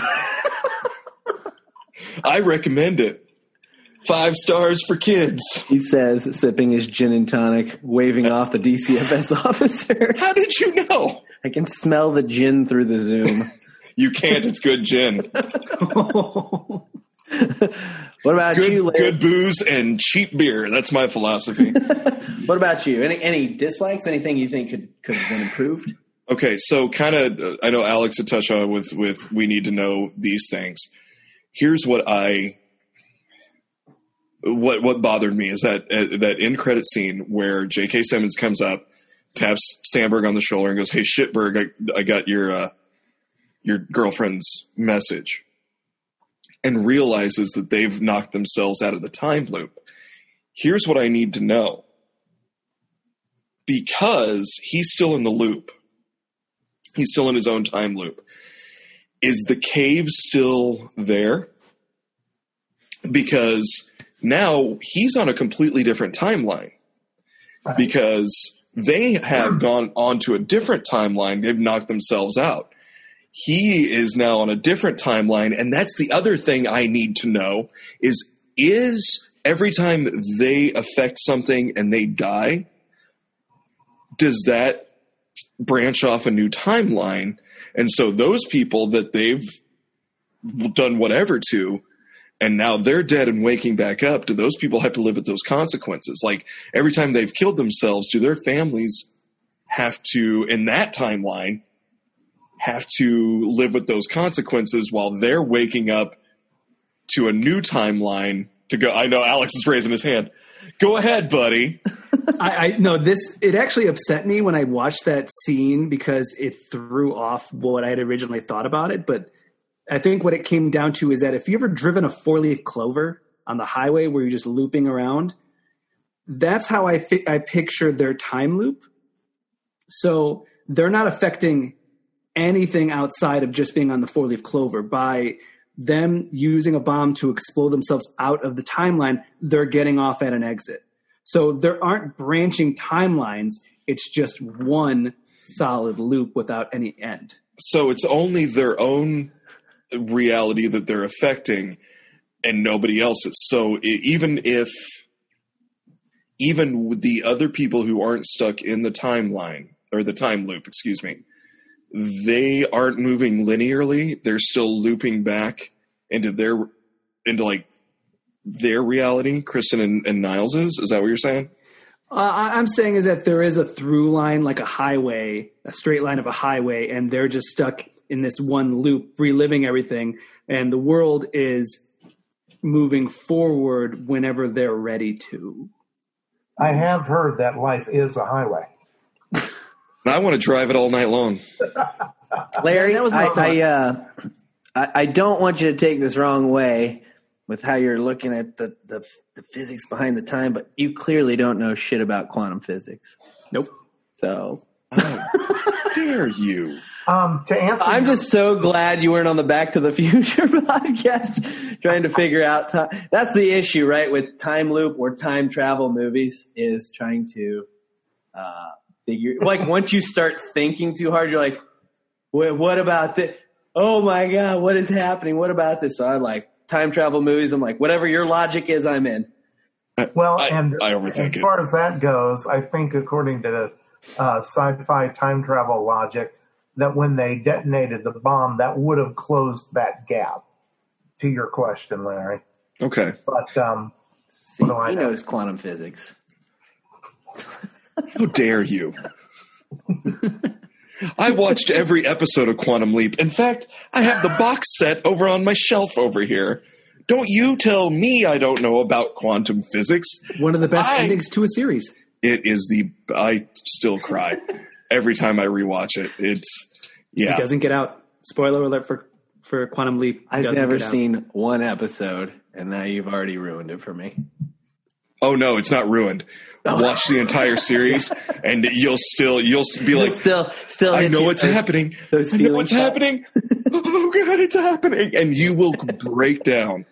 I recommend it. Five stars for kids. He says, sipping his gin and tonic, waving off the D C F S officer. How did you know? I can smell the gin through the Zoom. You can't. It's good gin. What about good, you, Larry? Good booze and cheap beer. That's my philosophy. What about you? Any any dislikes? Anything you think could, could have been improved? Okay, so kind of, uh, I know Alex had touched on it with, with we need to know these things. Here's what I, what what bothered me is that uh, that end credit scene where J K. Simmons comes up, taps Sandberg on the shoulder and goes, "Hey, Shitberg, I, I got your uh, your girlfriend's message," and realizes that they've knocked themselves out of the time loop. Here's what I need to know. Because he's still in the loop. He's still in his own time loop. Is the cave still there? Because now he's on a completely different timeline. Right. Because they have gone on to a different timeline. They've knocked themselves out. He is now on a different timeline. And that's the other thing I need to know is, is every time they affect something and they die, does that branch off a new timeline? And so those people that they've done whatever to, and now they're dead and waking back up, do those people have to live with those consequences? Like every time they've killed themselves, do their families have to, in that timeline, have to live with those consequences while they're waking up to a new timeline to go? I know Alex is raising his hand. Go ahead, buddy. I, I no, this it actually upset me when I watched that scene because it threw off what I had originally thought about it. But I think what it came down to is that if you ever driven a four-leaf clover on the highway where you're just looping around, that's how I fi- I pictured their time loop. So they're not affecting anything outside of just being on the four-leaf clover. By them using a bomb to explode themselves out of the timeline, they're getting off at an exit. So there aren't branching timelines. It's just one solid loop without any end. So it's only their own reality that they're affecting and nobody else's. So it, even if, even with the other people who aren't stuck in the timeline or the time loop, excuse me, they aren't moving linearly. They're still looping back into their, into like their reality, Kristen and, and Niles's. Is that what you're saying? Uh, I'm saying is that there is a through line, like a highway, a straight line of a highway, and they're just stuck in this one loop, reliving everything. And the world is moving forward whenever they're ready to. I have heard that life is a highway. I want to drive it all night long. Larry, that was my I, thought. I, uh, I, I don't want you to take this wrong way with how you're looking at the, the, the physics behind the time, but you clearly don't know shit about quantum physics. Nope. So, How dare you? Um, to answer, I'm just so glad you weren't on the Back to the Future podcast trying to figure out time. That's the issue, right, with time loop or time travel movies is trying to uh, figure. Like once you start thinking too hard, you're like, "Wait, what about this? Oh my god, what is happening? What about this?" So I like time travel movies. I'm like, whatever your logic is, I'm in. well, I, and I overthink as it. far as that goes, I think according to uh, sci-fi time travel logic, that when they detonated the bomb, that would have closed that gap. To your question, Larry. Okay. But um, See, what do I he know? knows quantum physics. How dare you? I watched every episode of Quantum Leap. In fact, I have the box set over on my shelf over here. Don't you tell me I don't know about quantum physics. One of the best I- endings to a series. It is the I still cry every time I rewatch it. It's yeah. It doesn't get out. Spoiler alert for, for Quantum Leap. It I've doesn't never get out. seen one episode, and now you've already ruined it for me. Oh no, it's not ruined. Watch the entire series, and you'll still you'll be like, still, still. I hit know you what's those- happening. those I know feelings what's back. happening. Oh god, it's happening, and you will break down.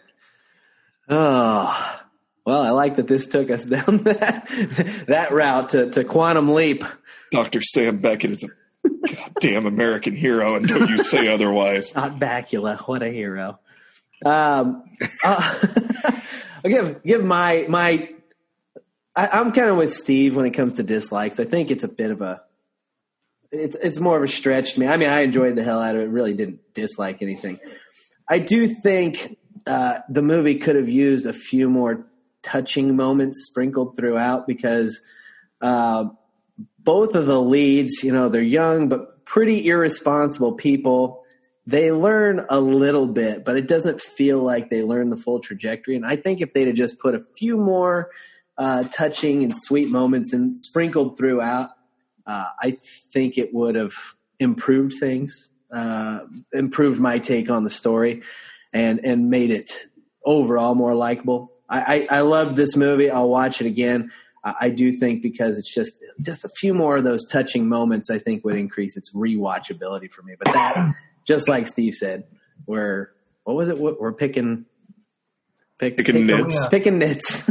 Oh, well, I like that this took us down that that route to, to Quantum Leap. Doctor Sam Beckett is a goddamn American hero, and don't you say otherwise. Not Bakula. What a hero. Um, uh, I'll give give my my. I, I'm kind of with Steve when it comes to dislikes. I think it's a bit of a. It's it's more of a stretch to me. I mean, I enjoyed the hell out of it. Really didn't dislike anything. I do think uh, the movie could have used a few more touching moments sprinkled throughout because uh, both of the leads, you know, they're young but pretty irresponsible people. They learn a little bit, but it doesn't feel like they learn the full trajectory. And I think if they'd have just put a few more uh, touching and sweet moments and sprinkled throughout, uh, I think it would have improved things, uh, improved my take on the story, and and made it overall more likable. I, I, I love this movie. I'll watch it again. I, I do think because it's just just a few more of those touching moments, I think would increase its rewatchability for me. But that, just like Steve said, we're what was it? We're picking pick, Picking pick- nits. Picking nits.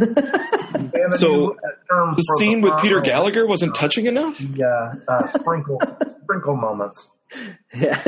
So, The scene with Peter Gallagher wasn't touching enough? Yeah, uh, sprinkle sprinkle moments. Yeah.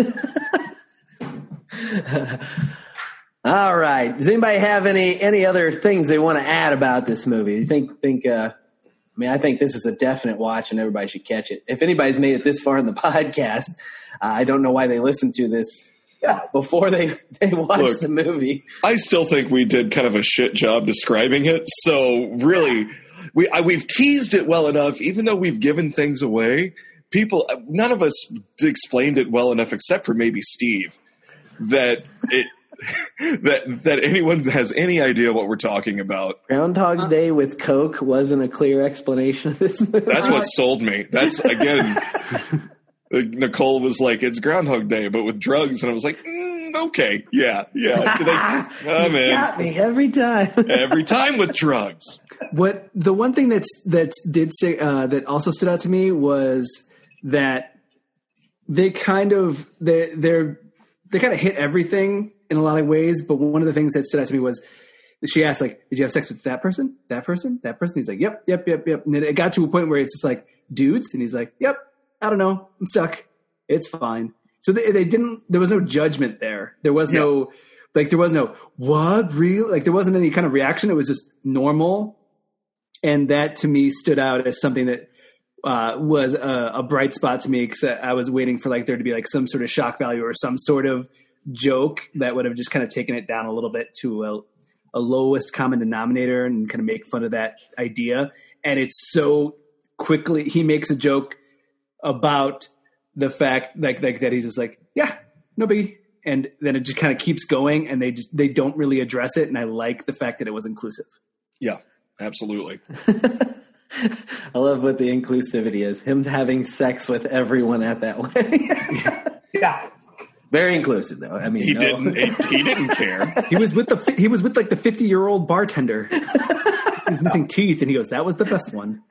All right. Does anybody have any any other things they want to add about this movie? You think think? Uh, I mean, I think this is a definite watch, and everybody should catch it. If anybody's made it this far in the podcast, uh, I don't know why they listened to this Yeah. before they they watched Look. the movie. I still think we did kind of a shit job describing it. So really, we I, we've teased it well enough, even though we've given things away. People, none of us explained it well enough, except for maybe Steve, that it that that anyone has any idea what we're talking about. Groundhog's Day with Coke wasn't a clear explanation of this movie. That's what sold me. That's, again, Nicole was like, it's Groundhog Day, but with drugs. And I was like, mm, okay, yeah, yeah. They, I'm in. Got me every time. Every time with drugs. What the one thing that's that's did stay, uh, that also stood out to me was that they kind of they they're they kind of hit everything in a lot of ways. But one of the things that stood out to me was she asked, like, "Did you have sex with that person? That person? That person?" He's like, "Yep, yep, yep, yep." And then it got to a point where it's just like, "Dudes," and he's like, "Yep, I don't know, I'm stuck. It's fine." So they, they didn't. There was no judgment there. There was yeah. no like. There was no what real. Like there wasn't any kind of reaction. It was just normal. And that to me stood out as something that uh, was a, a bright spot to me, because I was waiting for like there to be like some sort of shock value or some sort of joke that would have just kind of taken it down a little bit to a, a lowest common denominator and kind of make fun of that idea. And it's so quickly he makes a joke about the fact like like that he's just like, yeah, no biggie. And then it just kind of keeps going, and they just they don't really address it. And I like the fact that it was inclusive. Yeah. Absolutely. I love what the inclusivity is. Him having sex with everyone at that wedding. Yeah. Very inclusive, though. I mean, he no. didn't. He, he didn't care. He was with the he was with like the fifty year old bartender. He was missing teeth, and he goes, "That was the best one."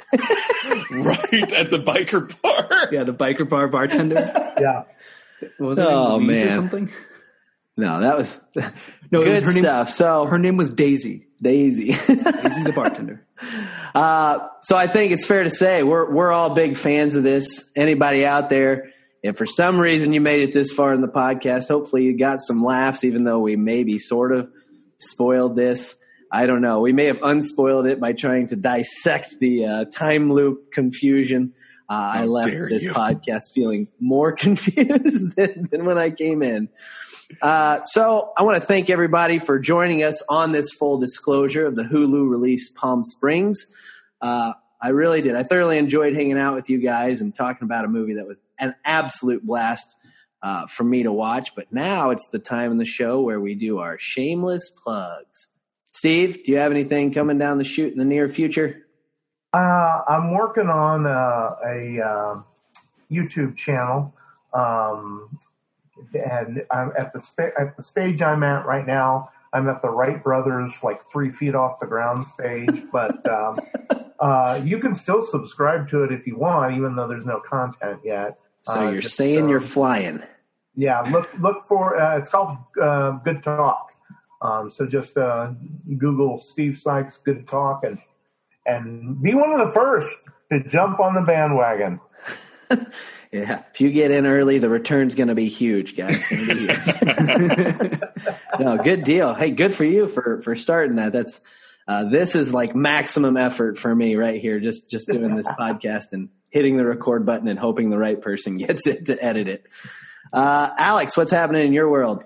Right at the biker bar. Yeah, the biker bar bartender. Yeah. What was her Oh, name? Louise man. or something? No, that was No, it good was her stuff. Name, so her name was Daisy. Daisy. Daisy the bartender. Uh, so I think it's fair to say we're we're all big fans of this. Anybody out there, if for some reason you made it this far in the podcast, hopefully you got some laughs, even though we maybe sort of spoiled this. I don't know. We may have unspoiled it by trying to dissect the uh, time loop confusion. Uh, I left this you. podcast feeling more confused than, than when I came in. Uh, so I want to thank everybody for joining us on this full disclosure of the Hulu release Palm Springs. Uh, I really did. I thoroughly enjoyed hanging out with you guys and talking about a movie that was an absolute blast uh, for me to watch. But now it's the time in the show where we do our shameless plugs. Steve, do you have anything coming down the chute in the near future? Uh, I'm working on uh, a uh, YouTube channel. Um, And I'm at the sta- at the stage I'm at right now. I'm at the Wright Brothers, like three feet off the ground stage. But um, uh, you can still subscribe to it if you want, even though there's no content yet. So uh, you're just, saying um, you're flying. Yeah, look look for uh, it's called uh, Good Talk. Um, so just uh, Google Steve Sykes Good Talk and and be one of the first to jump on the bandwagon. Yeah, if you get in early, the return's going to be huge, guys. It's gonna be huge. No, good deal. Hey, good for you for, for starting that. That's uh, this is like maximum effort for me right here, just just doing this podcast and hitting the record button and hoping the right person gets it to edit it. Uh, Alex, what's happening in your world?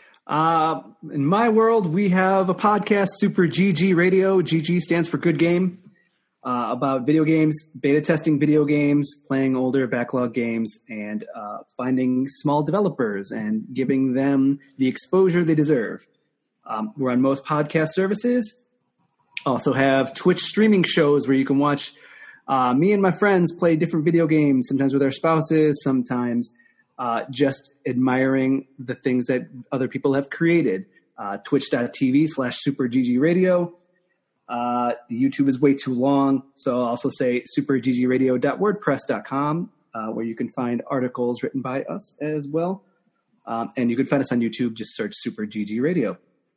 Uh, in my world, we have a podcast, Super G G Radio. G G stands for Good Game. Uh, about video games, beta testing video games, playing older backlog games, and uh, finding small developers and giving them the exposure they deserve. Um, we're on most podcast services. Also have Twitch streaming shows where you can watch uh, me and my friends play different video games, sometimes with our spouses, sometimes uh, just admiring the things that other people have created. Uh, Twitch.tv slash Super GG Radio. Uh, the YouTube is way too long, so I'll also say super g g radio dot wordpress dot com, uh, where you can find articles written by us as well. Um, and you can find us on YouTube. Just search Super G G Radio.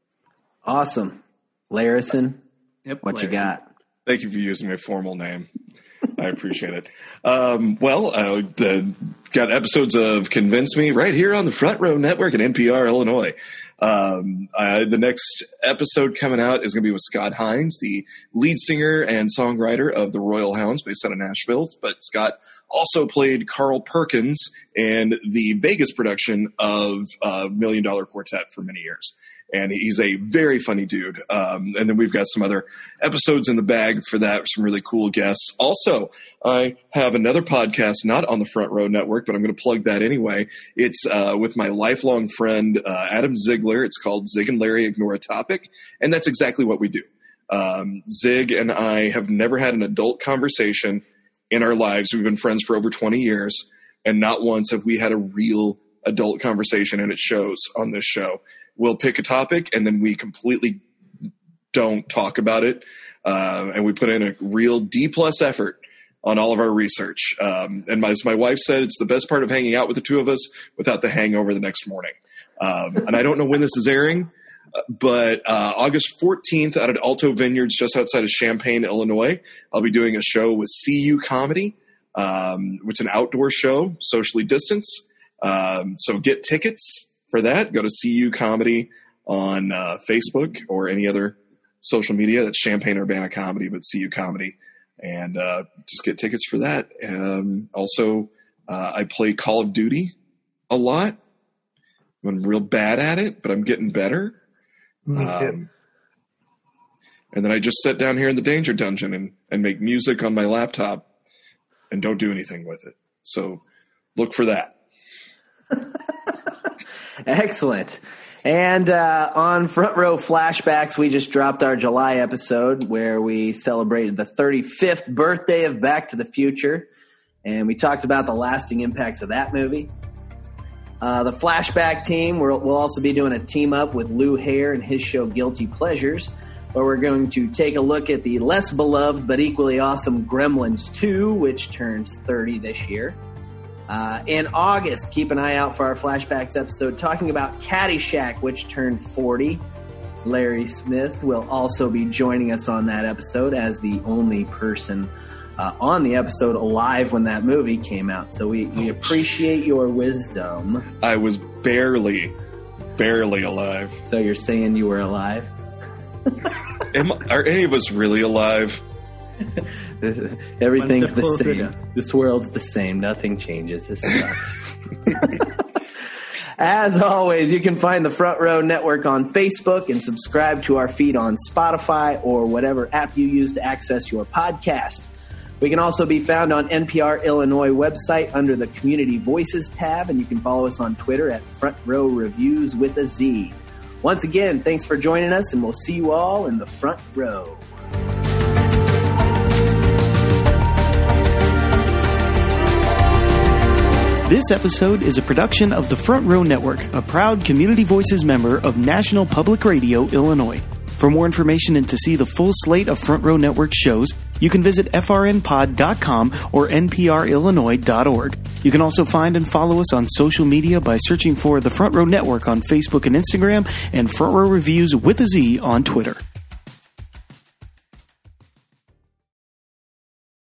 Awesome. Larison, Yep, what you Larison. got? Thank you for using my formal name. I appreciate it. Um, well, uh, the, got episodes of Convince Me right here on the Front Row Network in N P R, Illinois. Um, uh, the next episode coming out is going to be with Scott Hines, the lead singer and songwriter of the Royal Hounds, based out of Nashville. But Scott also played Carl Perkins in the Vegas production of uh, Million Dollar Quartet for many years. And he's a very funny dude. Um, and then we've got some other episodes in the bag for that, some really cool guests. Also, I have another podcast, not on the Front Row Network, but I'm going to plug that anyway. It's uh, with my lifelong friend, uh, Adam Ziegler. It's called Zig and Larry Ignore a Topic. And that's exactly what we do. Um, Zig and I have never had an adult conversation in our lives. We've been friends for over twenty years, and not once have we had a real adult conversation, and it shows on this show. We'll pick a topic, and then we completely don't talk about it, uh, and we put in a real D-plus effort on all of our research. Um, and my, as my wife said, it's the best part of hanging out with the two of us without the hangover the next morning. Um, and I don't know when this is airing, but uh, August fourteenth out at Alto Vineyards just outside of Champaign, Illinois, I'll be doing a show with C U Comedy. Um, it's an outdoor show, socially distanced. Um, so get tickets for that. Go to C U Comedy on uh, Facebook or any other social media. That's Champaign Urbana Comedy, but C U Comedy. And uh, just get tickets for that. Um, also, uh, I play Call of Duty a lot. I'm real bad at it, but I'm getting better. Um, and then I just sit down here in the Danger Dungeon and, and make music on my laptop and don't do anything with it. So look for that. Excellent. And uh, on Front Row Flashbacks, we just dropped our July episode where we celebrated the thirty-fifth birthday of Back to the Future. And we talked about the lasting impacts of that movie. Uh, the Flashback team, we'll, we'll also be doing a team up with Lou Hare and his show Guilty Pleasures, where we're going to take a look at the less beloved but equally awesome Gremlins two, which turns thirty this year. Uh, in August, keep an eye out for our Flashbacks episode talking about Caddyshack, which turned forty. Larry Smith will also be joining us on that episode as the only person uh, on the episode alive when that movie came out. So we, we appreciate your wisdom. I was barely, barely alive. So you're saying you were alive? Am, are any of us really alive? Everything's the same. This world's the same. Nothing changes. This sucks. As always, you can find the Front Row Network on Facebook and subscribe to our feed on Spotify or whatever app you use to access your podcast. We can also be found on N P R Illinois website under the Community Voices tab, and you can follow us on Twitter at Front Row Reviews with a Z. Once again, thanks for joining us, and we'll see you all in the front row. This episode is a production of the Front Row Network, a proud Community Voices member of National Public Radio, Illinois. For more information and to see the full slate of Front Row Network shows, you can visit f r n pod dot com or n p r illinois dot org. You can also find and follow us on social media by searching for the Front Row Network on Facebook and Instagram and Front Row Reviews with a Z on Twitter.